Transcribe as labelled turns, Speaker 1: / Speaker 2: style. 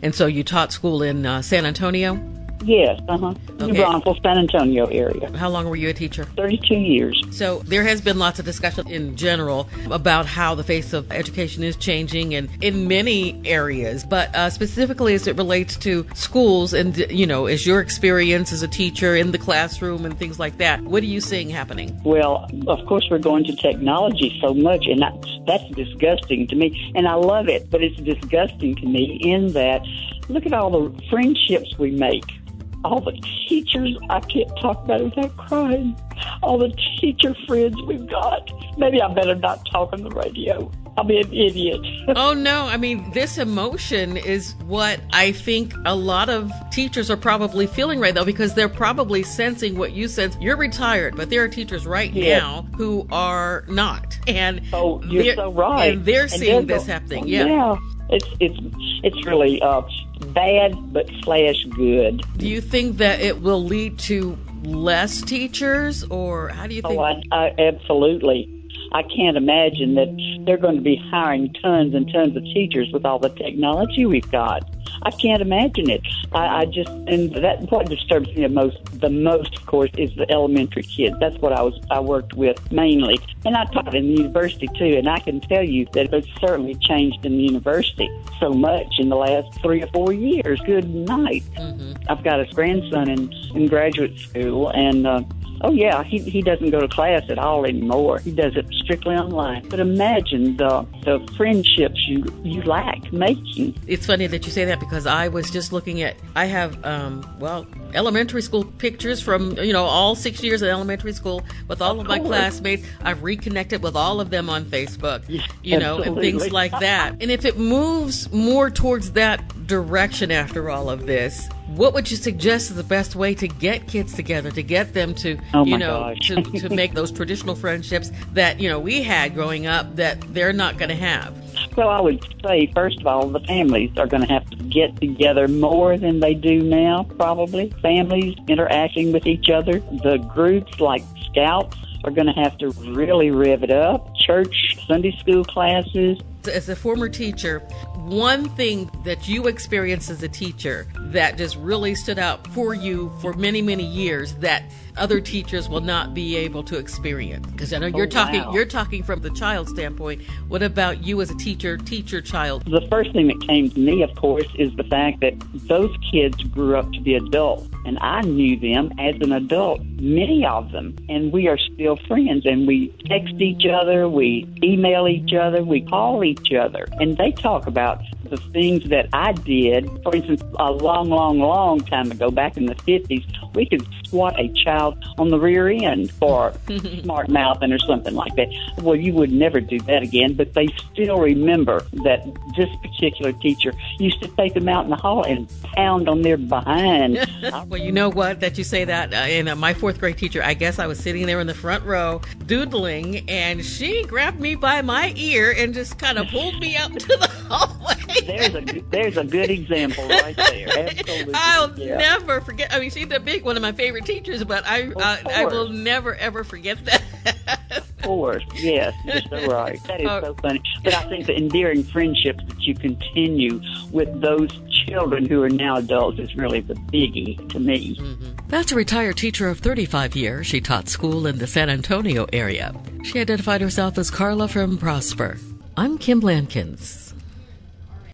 Speaker 1: And so you taught school in San Antonio?
Speaker 2: Yes, New Braunfels, San Antonio area.
Speaker 1: How long were you a teacher?
Speaker 2: 32 years.
Speaker 1: So there has been lots of discussion in general about how the face of education is changing and in many areas, but specifically as it relates to schools and, as your experience as a teacher in the classroom and things like that, what are you seeing happening?
Speaker 2: Well, of course, we're going to technology so much, and that's disgusting to me. And I love it, but it's disgusting to me in that, look at all the friendships we make. All the teachers, I can't talk about it without crying. All the teacher friends we've got. Maybe I better not talk on the radio. I'll be an idiot.
Speaker 1: Oh, no. I mean, this emotion is what I think a lot of teachers are probably feeling right now, because they're probably sensing what you sense. You're retired, but there are teachers right now who are not. And
Speaker 2: you're so right.
Speaker 1: And they're seeing this happening.
Speaker 2: Yeah. It's really bad, but / good.
Speaker 1: Do you think that it will lead to less teachers, or how do you think?
Speaker 2: I absolutely. I can't imagine that they're going to be hiring tons and tons of teachers with all the technology we've got. I can't imagine it. And what disturbs me the most, of course, is the elementary kids. That's what I worked with mainly. And I taught in the university, too, and I can tell you that it's certainly changed in the university so much in the last 3 or 4 years. Good night. Mm-hmm. I've got a grandson in graduate school, and he doesn't go to class at all anymore. He does it strictly online. But imagine the friendships you lack making.
Speaker 1: It's funny that you say that, because I was just looking at, I have, elementary school pictures from, all 6 years of elementary school with all of my classmates. I've reconnected with all of them on Facebook, and things like that. And if it moves more towards that direction after all of this, what would you suggest is the best way to get kids together, to get them to, to make those traditional friendships that, we had growing up that they're not going to have?
Speaker 2: Well, I would say, first of all, the families are going to have to get together more than they do now, probably. Families interacting with each other. The groups like Scouts are going to have to really rev it up. Church, Sunday school classes.
Speaker 1: As a former teacher, one thing that you experienced as a teacher that just really stood out for you for many, many years that other teachers will not be able to experience? Because I know you're talking from the child standpoint. What about you as a teacher, child?
Speaker 2: The first thing that came to me, of course, is the fact that those kids grew up to be adults, and I knew them as an adult, many of them, and we are still friends, and we text each other, we email each other, we call each other, and they talk about the things that I did. For instance, a long, long, long time ago, back in the 50s, we could swat a child on the rear end for smart mouthing or something like that. Well, you would never do that again, but they still remember that this particular teacher used to take them out in the hall and pound on their behind.
Speaker 1: Well, you know what, that you say that, and my fourth grade teacher, I guess I was sitting there in the front row doodling, and she grabbed me by my ear and just kind of pulled me out to the hallway.
Speaker 2: There's a good example right there. Absolutely.
Speaker 1: I'll never forget. I mean, she's one of my favorite teachers, but I will never, ever forget that.
Speaker 2: Of course, yes, you're so right. That is so funny. But I think the endearing friendships that you continue with those children who are now adults is really the biggie to me.
Speaker 1: Mm-hmm. That's a retired teacher of 35 years. She taught school in the San Antonio area. She identified herself as Carla from Prosper. I'm Kim Blankins.